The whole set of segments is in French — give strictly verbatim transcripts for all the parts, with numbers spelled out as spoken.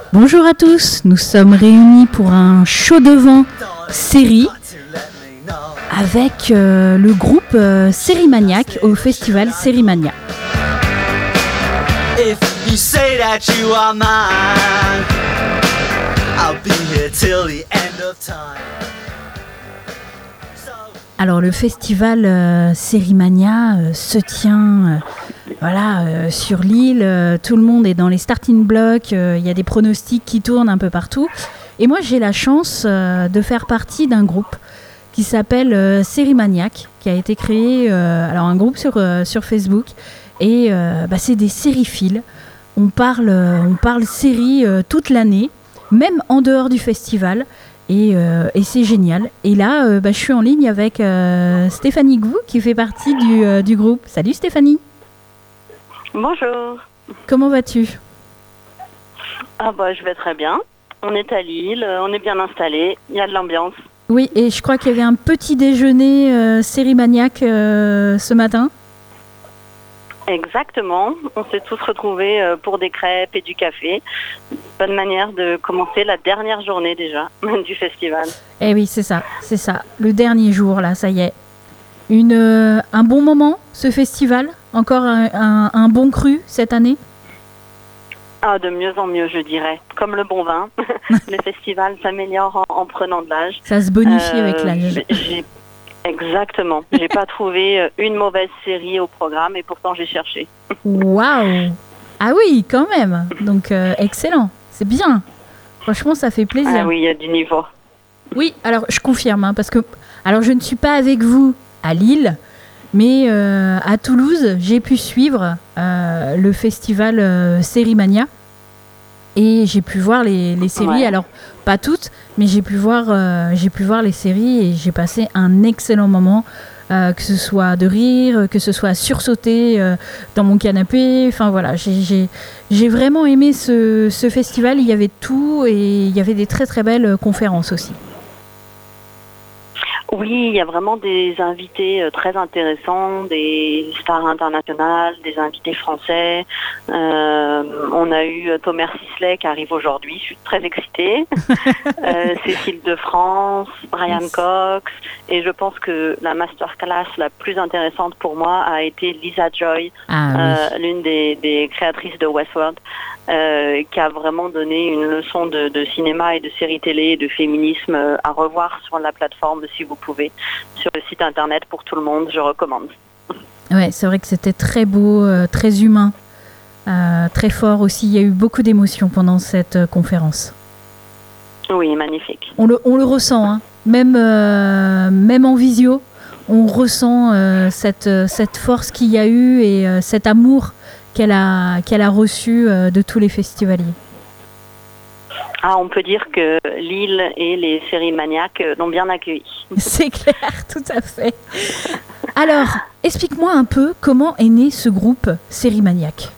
Bonjour à tous, nous sommes réunis pour un show de vent série avec euh, le groupe euh, Sérimaniac au festival Sérimania. If you say that you are mine, I'll be here till the end of time. Alors le festival euh, Sérimania euh, se tient euh, voilà, euh, sur l'île, euh, tout le monde est dans les starting blocks, il euh, y a des pronostics qui tournent un peu partout. Et moi j'ai la chance euh, de faire partie d'un groupe qui s'appelle euh, Sérimaniac, qui a été créé, euh, alors un groupe sur, euh, sur Facebook, et euh, bah, c'est des sériephiles. On parle, euh, on parle série euh, toute l'année, même en dehors du festival. Et, euh, et c'est génial. Et là, euh, bah, je suis en ligne avec euh, Stéphanie Gou, qui fait partie du, euh, du groupe. Salut Stéphanie. Bonjour. Comment vas-tu ? Ah bah, je vais très bien. On est à Lille, on est bien installé, il y a de l'ambiance. Oui, et je crois qu'il y avait un petit déjeuner euh, Sérimaniac euh, ce matin. Exactement, on s'est tous retrouvés pour des crêpes et du café. Bonne manière de commencer la dernière journée déjà du festival. Eh oui, c'est ça, c'est ça. Le dernier jour, là, ça y est. Une, euh, un bon moment, ce festival. Encore un, un, un bon cru cette année. Ah, de mieux en mieux, je dirais. Comme le bon vin, le festival s'améliore en, en prenant de l'âge. Ça se bonifie euh, avec l'âge. J'ai... Exactement. J'ai pas trouvé une mauvaise série au programme et pourtant j'ai cherché. Waouh! Ah oui, quand même. Donc euh, excellent. C'est bien. Franchement, ça fait plaisir. Ah oui, il y a du niveau. Oui, alors je confirme, hein, parce que alors je ne suis pas avec vous à Lille, mais euh, à Toulouse, j'ai pu suivre euh, le festival euh, Sérimania. Et j'ai pu voir les, les séries, ouais. Alors pas toutes, mais j'ai pu voir, euh, j'ai pu voir les séries et j'ai passé un excellent moment, euh, que ce soit de rire, que ce soit sursauter euh, dans mon canapé. Enfin voilà, j'ai, j'ai, j'ai vraiment aimé ce, ce festival. Il y avait tout et il y avait des très très belles conférences aussi. Oui, il y a vraiment des invités euh, très intéressants, des stars internationales, des invités français. Euh, on a eu Thomas Sisley qui arrive aujourd'hui, je suis très excitée. euh, Cécile de France, Brian yes. Cox. Et je pense que la masterclass la plus intéressante pour moi a été Lisa Joy, ah, euh, oui. l'une des, des créatrices de Westworld. Euh, qui a vraiment donné une leçon de, de cinéma et de série télé et de féminisme euh, à revoir sur la plateforme si vous pouvez, sur le site internet pour tout le monde, je recommande. Ouais, c'est vrai que c'était très beau, euh, très humain, euh, très fort aussi. Il y a eu beaucoup d'émotions pendant cette euh, conférence. Oui, magnifique. On le, on le ressent, hein. même, euh, même en visio, on ressent euh, cette, cette force qu'il y a eu et euh, cet amour qu'elle a, qu'elle a reçu euh, de tous les festivaliers. Ah, on peut dire que Lille et les Sérimaniacs l'ont bien accueilli. C'est clair, tout à fait. Alors, explique-moi un peu comment est né ce groupe Sérimaniac.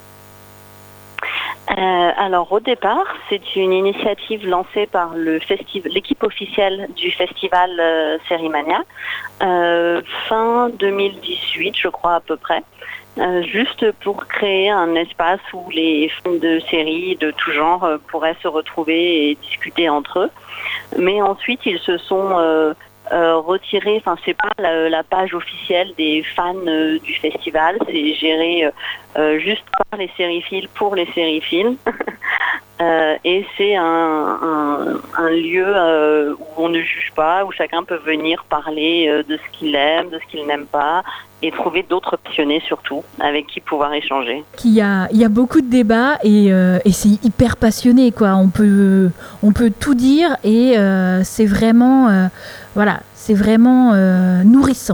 Euh, alors au départ, c'est une initiative lancée par le festi- l'équipe officielle du festival euh, Sérimania, euh, fin deux mille dix-huit, je crois à peu près. Euh, juste pour créer un espace où les fans de séries de tout genre euh, pourraient se retrouver et discuter entre eux. Mais ensuite, ils se sont euh, euh, retirés, enfin c'est pas la, la page officielle des fans euh, du festival, c'est géré euh, juste par les sériphiles pour les sériphiles. Euh, et c'est un, un, un lieu euh, où on ne juge pas, où chacun peut venir parler euh, de ce qu'il aime, de ce qu'il n'aime pas, et trouver d'autres passionnés surtout, avec qui pouvoir échanger. Il y a, il y a beaucoup de débats et, euh, et c'est hyper passionné, quoi. On peut, on peut tout dire et euh, c'est vraiment, euh, voilà, c'est vraiment euh, nourrissant.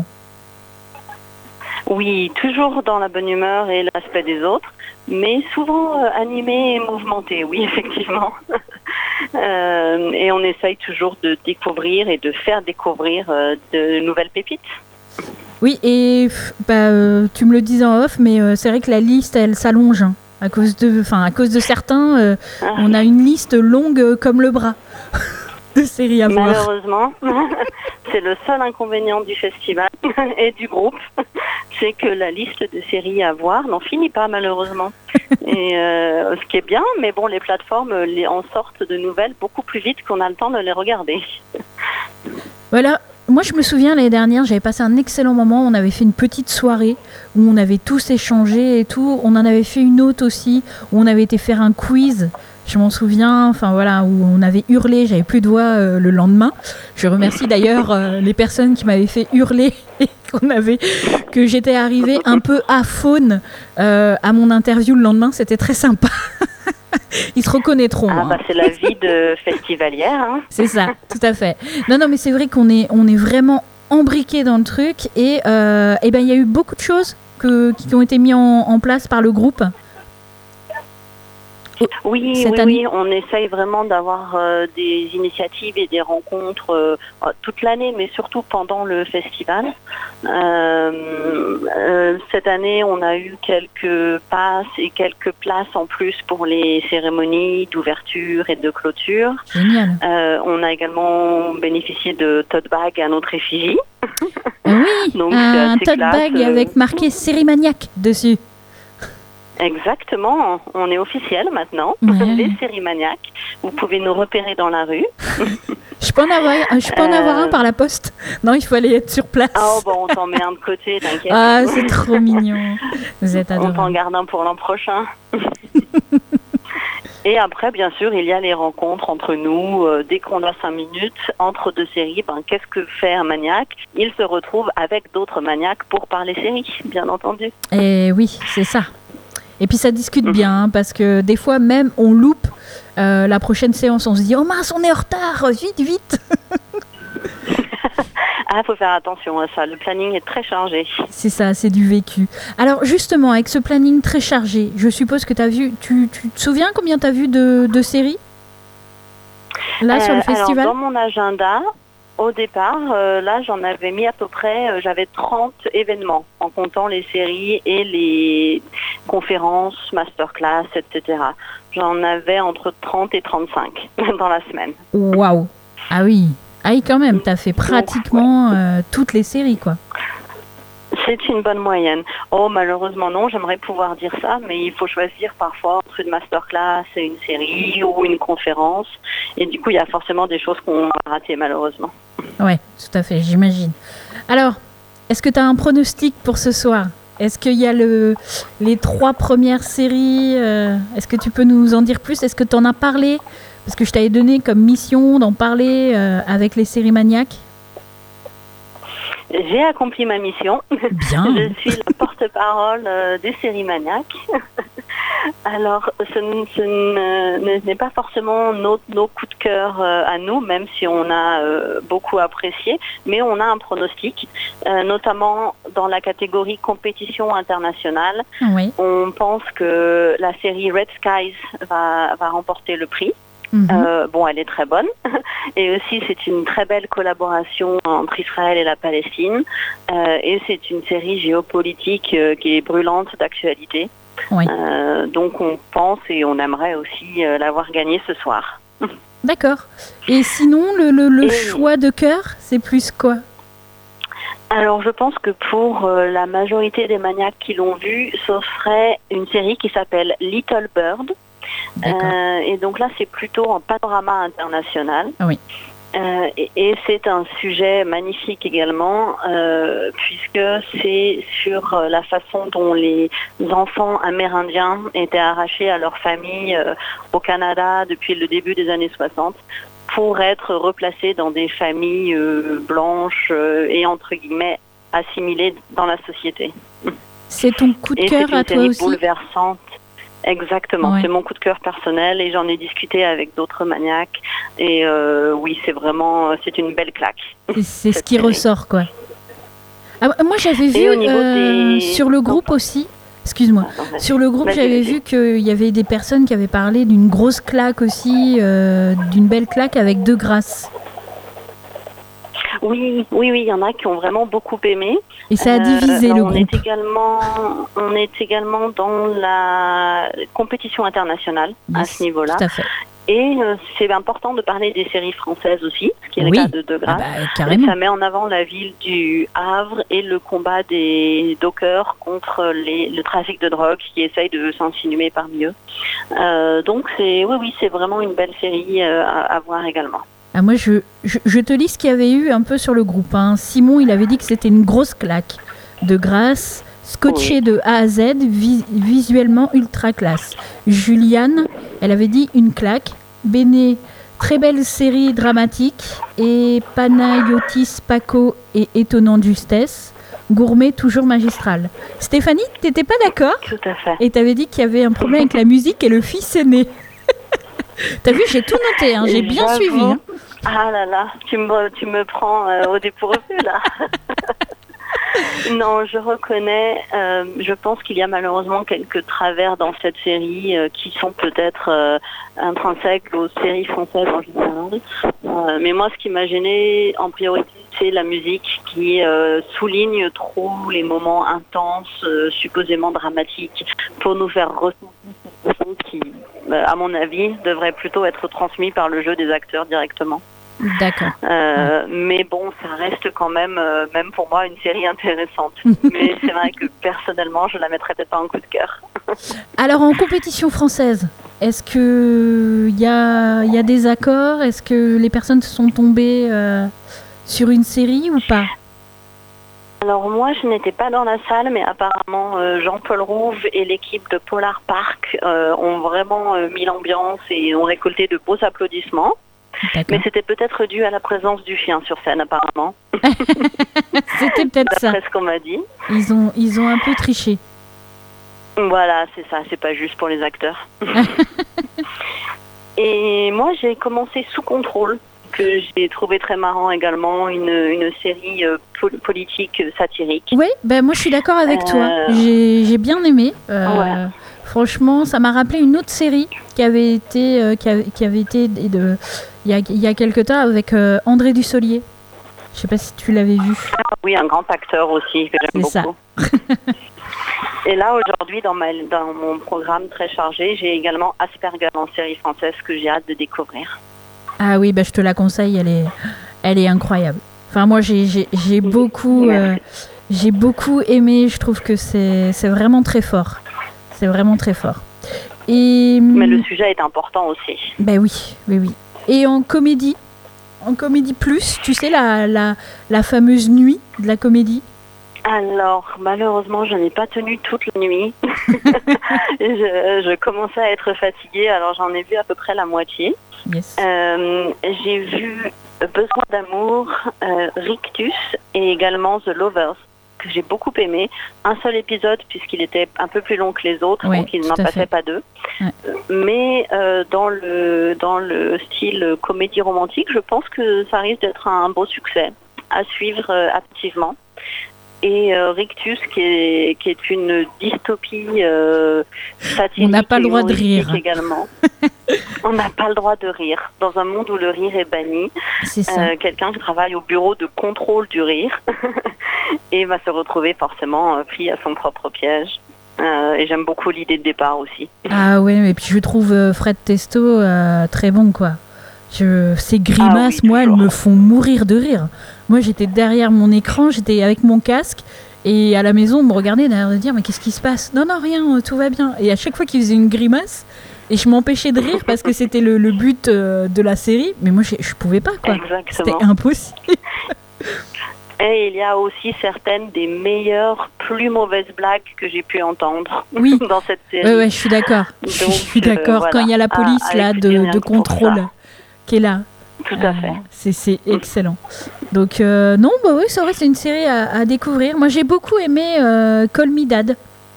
Oui, toujours dans la bonne humeur et l'aspect des autres, mais souvent euh, animé et mouvementé, oui, effectivement. euh, et on essaye toujours de découvrir et de faire découvrir euh, de nouvelles pépites. Oui, et bah, euh, tu me le dis en off, mais euh, c'est vrai que la liste, elle s'allonge. Hein, à cause de, enfin, à cause de certains, euh, ah. on a une liste longue euh, comme le bras de séries à voir. Malheureusement, c'est le seul inconvénient du festival et du groupe. c'est que la liste de séries à voir n'en finit pas malheureusement. Et euh, ce qui est bien, mais bon, les plateformes les, en sortent de nouvelles beaucoup plus vite qu'on a le temps de les regarder. Voilà. Moi, je me souviens, l'année dernière, j'avais passé un excellent moment. On avait fait une petite soirée où on avait tous échangé et tout. On en avait fait une autre aussi, où on avait été faire un quiz. Je m'en souviens, enfin voilà, où on avait hurlé, j'avais plus de voix euh, le lendemain. Je remercie d'ailleurs euh, les personnes qui m'avaient fait hurler et qu'on avait, que j'étais arrivée un peu aphone euh, à mon interview le lendemain. C'était très sympa. Ils se reconnaîtront. Ah, hein. bah, c'est la vie de festivalière. Hein. C'est ça, tout à fait. Non, non, mais c'est vrai qu'on est, on est vraiment embriqué dans le truc. Et euh, eh ben, il y a eu beaucoup de choses que, qui ont été mises en, en place par le groupe. Oui, Cette oui, année. oui, on essaye vraiment d'avoir euh, des initiatives et des rencontres euh, toute l'année, mais surtout pendant le festival. Euh, euh, cette année, on a eu quelques passes et quelques places en plus pour les cérémonies d'ouverture et de clôture. Génial. Euh, on a également bénéficié de tote bag à notre effigie. Oui, Donc, c'est un assez tote classe, bag euh. avec marqué Sérimaniac dessus. Exactement, on est officiel maintenant, Ouais. les sérimaniacs. Vous pouvez nous repérer dans la rue. Je peux en avoir, je peux en avoir Euh. un par la poste. Non, il faut aller être sur place. Oh bon, on t'en met un de côté, t'inquiète. Ah, c'est trop mignon. Vous êtes On t'en adorable. garde un pour l'an prochain. Et après, bien sûr, il y a les rencontres entre nous. Euh, dès qu'on a cinq minutes, entre deux séries, ben, qu'est-ce que fait un maniaque? Il se retrouve avec d'autres maniaques pour parler séries, bien entendu. Et oui, c'est ça. Et puis ça discute bien, hein, parce que des fois même, on loupe euh, la prochaine séance. On se dit, oh mince, on est en retard, vite, vite. Ah, faut faire attention à ça. Le planning est très chargé. C'est ça, c'est du vécu. Alors justement, avec ce planning très chargé, je suppose que tu as vu, tu, tu te souviens combien tu as vu de, de séries là sur le Euh, festival? Alors, dans mon agenda, au départ, euh, là, j'en avais mis à peu près, euh, j'avais trente événements, en comptant les séries et les conférences, masterclass, et cetera. J'en avais entre trente et trente-cinq dans la semaine. Waouh. Ah oui. Ah oui, quand même, tu as fait pratiquement euh, toutes les séries, quoi. C'est une bonne moyenne. Oh, malheureusement non, j'aimerais pouvoir dire ça, mais il faut choisir parfois entre une masterclass et une série ou une conférence. Et du coup, il y a forcément des choses qu'on a ratées, malheureusement. Ouais, tout à fait, j'imagine. Alors, est-ce que tu as un pronostic pour ce soir? Est-ce qu'il y a le, les trois premières séries euh, Est-ce que tu peux nous en dire plus? Est-ce que tu en as parlé? Parce que je t'avais donné comme mission d'en parler euh, avec les sérimaniacs. J'ai accompli ma mission. Bien. Je suis la porte-parole euh, des sérimaniacs. Alors, ce, n- ce n- n'est pas forcément nos, nos coups de cœur euh, à nous, même si on a euh, beaucoup apprécié, mais on a un pronostic, euh, notamment dans la catégorie compétition internationale. Oui. On pense que la série Red Skies va, va remporter le prix. Mhm. Euh, bon, elle est très bonne. Et aussi, c'est une très belle collaboration entre Israël et la Palestine. Euh, et c'est une série géopolitique euh, qui est brûlante d'actualité. Oui. Euh, donc, on pense et on aimerait aussi euh, l'avoir gagnée ce soir. D'accord. Et sinon, le, le, le Et- choix de cœur, c'est plus quoi? Alors, je pense que pour euh, la majorité des maniaques qui l'ont vue, ce serait une série qui s'appelle Little Bird. D'accord. Euh, et donc là, c'est plutôt en panorama international. Ah oui. Euh, et, et c'est un sujet magnifique également, euh, puisque c'est sur euh, la façon dont les enfants amérindiens étaient arrachés à leur famille euh, au Canada depuis le début des années soixante pour être replacés dans des familles euh, blanches euh, et entre guillemets assimilées dans la société. C'est ton coup de Et cœur c'est une à toi série aussi? bouleversante. Exactement, Ouais. c'est mon coup de cœur personnel et j'en ai discuté avec d'autres maniaques et euh, oui, c'est vraiment, c'est une belle claque. C'est, c'est ce cette qui série. ressort, quoi. Ah, moi, j'avais vu Et au niveau euh, des- sur le groupe aussi, excuse-moi, Attends, vas-y. sur le groupe, Vas-y, j'avais vas-y. vu qu'il y avait des personnes qui avaient parlé d'une grosse claque aussi, euh, d'une belle claque avec deux grâces. Oui, oui, oui, il y en a qui ont vraiment beaucoup aimé. Et ça a Euh, divisé le on groupe. Est également, on est également dans la compétition internationale à Yes, ce niveau-là. Tout à fait. Et euh, c'est important de parler des séries françaises aussi, ce qui est oui. le cas de De Grasse. Ah bah, carrément. Et ça met en avant la ville du Havre et le combat des dockers contre les, le trafic de drogue qui essaye de s'insinuer parmi eux. Euh, donc c'est, oui, oui, c'est vraiment une belle série euh, à, à voir également. Ah, moi, je, je, je te lis ce qu'il y avait eu un peu sur le groupe. Hein. Simon, il avait dit que c'était une grosse claque. De Grasse, scotché oui. de A à Z, vi- visuellement ultra classe. Juliane, elle avait dit une claque. Béné, très belle série dramatique. Et Panayotis, Paco et étonnante justesse. Gourmet, toujours magistral. Stéphanie, t'étais pas d'accord ? Tout à fait. Et t'avais dit qu'il y avait un problème avec la musique et le fils aîné. T'as vu, j'ai tout noté, hein, j'ai bien J'avoue. suivi. Hein. Ah là là, tu me, tu me prends euh, au dépourvu là. Non, je reconnais, euh, je pense qu'il y a malheureusement quelques travers dans cette série euh, qui sont peut-être euh, intrinsèques aux séries françaises en général. Euh, mais moi, ce qui m'a gêné en priorité, c'est la musique qui euh, souligne trop les moments intenses, euh, supposément dramatiques, pour nous faire ressentir quelque chose qui, euh, à mon avis, devrait plutôt être transmis par le jeu des acteurs directement. D'accord. Euh, ouais. Mais bon, ça reste quand même, euh, même pour moi, une série intéressante. Mais c'est vrai que personnellement, je la mettrais peut-être pas en coup de cœur. Alors, en compétition française, est-ce que il y a, y a des accords ? Est-ce que les personnes sont tombées euh, sur une série ou pas ? Alors moi, je n'étais pas dans la salle, mais apparemment euh, Jean-Paul Rouve et l'équipe de Polar Park euh, ont vraiment euh, mis l'ambiance et ont récolté de beaux applaudissements. D'accord. Mais c'était peut-être dû à la présence du chien sur scène, apparemment. C'était peut-être ça. D'après ce qu'on m'a dit. Ils ont, ils ont un peu triché. Voilà, c'est ça, c'est pas juste pour les acteurs. Et moi, j'ai commencé Sous contrôle, que j'ai trouvé très marrant également, une, une série euh, pol- politique satirique. Oui, ben moi je suis d'accord avec euh... toi. J'ai, j'ai bien aimé. Euh, ouais. Franchement, ça m'a rappelé une autre série qui avait été, euh, qui, avait, qui avait été de, il y a, il y a quelque temps avec euh, André Dussolier. Je sais pas si tu l'avais vu. Ah, oui, un grand acteur aussi que j'aime c'est beaucoup. Ça. Et là, aujourd'hui, dans, ma, dans mon programme très chargé, j'ai également Asperger en série française que j'ai hâte de découvrir. Ah oui, bah, je te la conseille, elle est, elle est incroyable. Enfin, moi, j'ai, j'ai, j'ai, beaucoup, euh, j'ai beaucoup aimé, je trouve que c'est, c'est vraiment très fort. C'est vraiment très fort. Et, mais le sujet est important aussi. Ben oui, oui, oui. Et en comédie, en comédie plus, tu sais, la, la, la fameuse nuit de la comédie ? Alors, malheureusement, je n'ai pas tenu toute la nuit. je, je commençais à être fatiguée, alors j'en ai vu à peu près la moitié. Yes. Euh, j'ai vu Besoin d'amour, euh, Rictus et également The Lovers, que j'ai beaucoup aimé. Un seul épisode, puisqu'il était un peu plus long que les autres, oui, donc il n'en passait pas deux. Ouais. Mais euh, dans, le, dans le style comédie romantique, je pense que ça risque d'être un beau succès à suivre euh, activement. Et euh, Rictus, qui est, qui est une dystopie euh, satirique. On n'a pas le droit de rire. Également. On n'a pas le droit de rire. Dans un monde où le rire est banni, c'est ça. Euh, quelqu'un qui travaille au bureau de contrôle du rire et va se retrouver forcément euh, pris à son propre piège. Euh, et j'aime beaucoup l'idée de départ aussi. Ah ouais, mais puis je trouve euh, Fred Testo euh, très bon, quoi. Je, ces grimaces, ah oui, moi, elles me font mourir de rire. Moi, j'étais derrière mon écran, j'étais avec mon casque, et à la maison, on me regardait derrière de dire « Mais qu'est-ce qui se passe ?»« Non, non, rien, tout va bien. » Et à chaque fois qu'il faisait une grimace, et je m'empêchais de rire parce que c'était le, le but euh, de la série, mais moi, je, je pouvais pas, quoi. Exactement. C'était impossible. Et il y a aussi certaines des meilleures, plus mauvaises blagues que j'ai pu entendre oui. dans cette série. Oui, ouais, je suis d'accord. Donc, je suis d'accord. Euh, voilà. Quand il y a la police à, là, de, de contrôle qui est là. Tout à fait. Euh, c'est, c'est excellent. Donc, euh, non, bah oui, c'est vrai, c'est une série à, à découvrir. Moi, j'ai beaucoup aimé euh, Call Me Dad.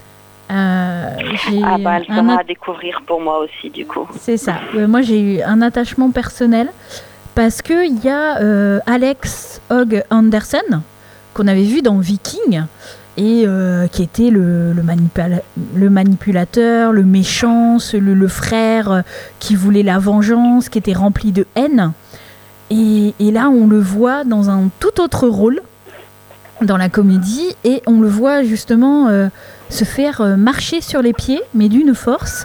Euh, j'ai ah bah, elle sera at- à découvrir pour moi aussi, du coup. C'est ça. Euh, moi, j'ai eu un attachement personnel parce qu'il y a euh, Alex Hogg Anderson, qu'on avait vu dans Viking, et euh, qui était le, le, manipula- le manipulateur, le méchant, le, le frère euh, qui voulait la vengeance, qui était rempli de haine. Et, et là, on le voit dans un tout autre rôle dans la comédie, et on le voit justement euh, se faire euh, marcher sur les pieds, mais d'une force.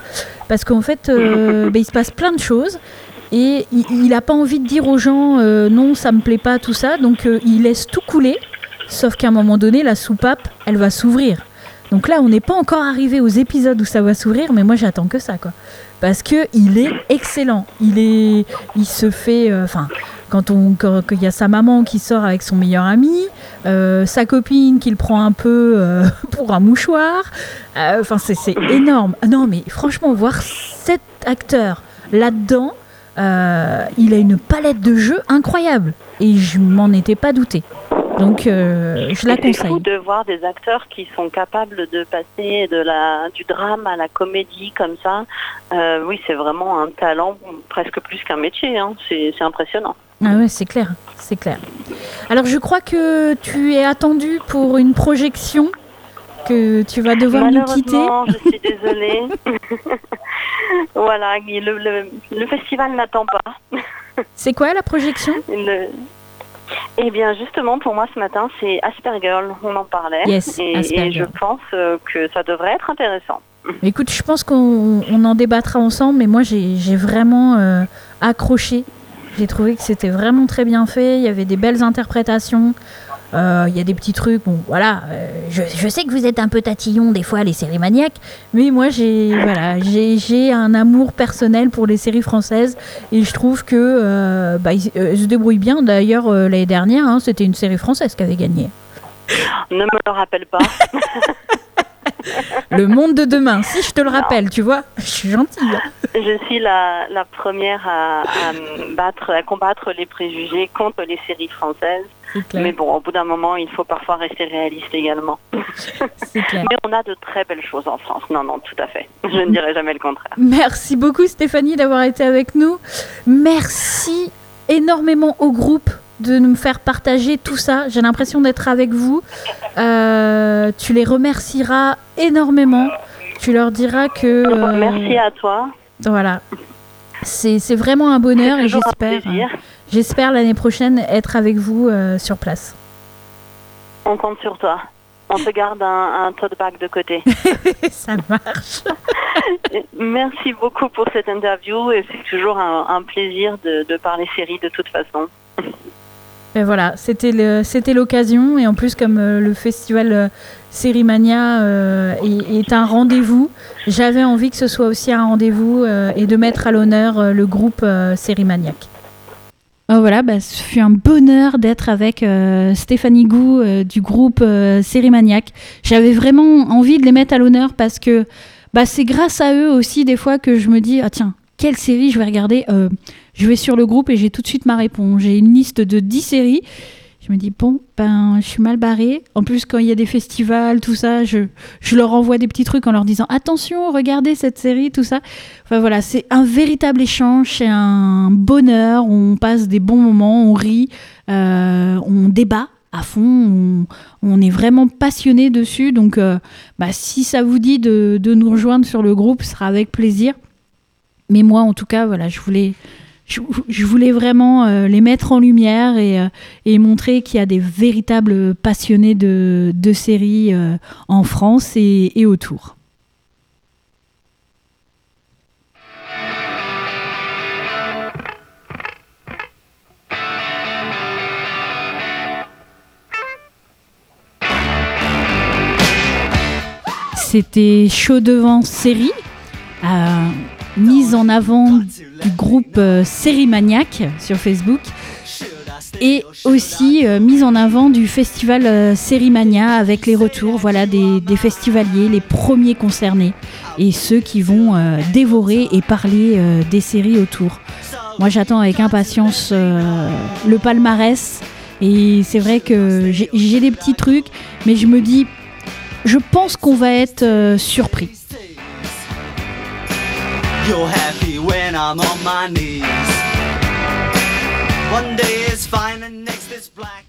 parce qu'en fait, euh, bah, il se passe plein de choses. Et il n'a pas envie de dire aux gens euh, non, ça me plaît pas, tout ça. Donc euh, il laisse tout couler. Sauf qu'à un moment donné, la soupape, elle va s'ouvrir. Donc là, on n'est pas encore arrivé aux épisodes où ça va s'ouvrir, mais moi j'attends que ça, quoi. Parce que il est excellent. Il est, il se fait, enfin, euh, quand on, quand il y a sa maman qui sort avec son meilleur ami, euh, sa copine qui le prend un peu euh, pour un mouchoir. Enfin, euh, c'est, c'est énorme. Non, mais franchement, voir cet acteur là-dedans. Euh, il a une palette de jeux incroyable et je m'en étais pas douté. Donc euh, je la conseille. C'est fou de voir des acteurs qui sont capables de passer de la, du drame à la comédie comme ça. Euh, oui, c'est vraiment un talent presque plus qu'un métier. Hein. C'est, c'est impressionnant. Ah ouais, c'est clair, c'est clair. Alors je crois que tu es attendu pour une projection que tu vas devoir nous quitter. Malheureusement, je suis désolée. Voilà, le, le, le festival n'attend pas. C'est quoi la projection? le... Eh bien, justement, pour moi, ce matin, c'est Aspergirl. On en parlait. Yes, et, et je pense euh, que ça devrait être intéressant. Écoute, je pense qu'on on en débattra ensemble, mais moi, j'ai, j'ai vraiment euh, accroché. J'ai trouvé que c'était vraiment très bien fait. Il y avait des belles interprétations. Il euh, y a des petits trucs, bon voilà, euh, je, je sais que vous êtes un peu tatillon des fois les séries maniaques, mais moi j'ai, voilà, j'ai, j'ai un amour personnel pour les séries françaises et je trouve que euh, bah, ils, euh, ils se débrouillent bien. D'ailleurs euh, l'année dernière, hein, c'était une série française qui avait gagné. Ne me le rappelle pas. Le monde de demain, si je te le rappelle, non. Tu vois, je suis gentille. Je suis la, la première à, à, battre, à combattre les préjugés contre les séries françaises. Mais bon, au bout d'un moment, il faut parfois rester réaliste également. C'est clair. Mais on a de très belles choses en France. Non, non, tout à fait. Je ne dirai jamais le contraire. Merci beaucoup Stéphanie d'avoir été avec nous. Merci énormément au groupe de nous faire partager tout ça. J'ai l'impression d'être avec vous. Euh, tu les remercieras énormément. Tu leur diras que... Euh, Merci à toi. Voilà. C'est, c'est vraiment un bonheur et j'espère, euh, j'espère l'année prochaine être avec vous euh, sur place. On compte sur toi. On te garde un, un tote bag de côté. Ça marche. Merci beaucoup pour cette interview et c'est toujours un, un plaisir de, de parler série de toute façon. Et voilà, c'était, le, c'était l'occasion et en plus comme euh, le festival euh, Sérimania euh, est, est un rendez-vous, j'avais envie que ce soit aussi un rendez-vous euh, et de mettre à l'honneur euh, le groupe euh, Sérimaniac. Oh voilà, bah, ce fut un bonheur d'être avec euh, Stéphanie Gou euh, du groupe euh, Sérimaniac. J'avais vraiment envie de les mettre à l'honneur parce que bah, c'est grâce à eux aussi des fois que je me dis « Ah tiens, quelle série je vais regarder euh, ?» Je vais sur le groupe et j'ai tout de suite ma réponse. J'ai une liste de dix séries. Je me dis, bon, ben, je suis mal barrée. En plus, quand il y a des festivals, tout ça, je, je leur envoie des petits trucs en leur disant, attention, regardez cette série, tout ça. Enfin voilà, c'est un véritable échange, c'est un bonheur. On passe des bons moments, on rit, euh, on débat à fond, on, on est vraiment passionné dessus. Donc, euh, bah, si ça vous dit de, de nous rejoindre sur le groupe, ce sera avec plaisir. Mais moi, en tout cas, voilà, je voulais... Je, je voulais vraiment euh, les mettre en lumière et, euh, et montrer qu'il y a des véritables passionnés de, de séries euh, en France et, et autour. C'était Chaud devant série. Euh, mise en avant du groupe euh, Sérimaniac sur Facebook et aussi euh, mise en avant du festival euh, Sérimania avec les retours voilà, des, des festivaliers, les premiers concernés et ceux qui vont euh, dévorer et parler euh, des séries autour. Moi j'attends avec impatience euh, le palmarès et c'est vrai que j'ai, j'ai des petits trucs mais je me dis je pense qu'on va être euh, surpris. You're happy when I'm on my knees. One day is fine and next is black.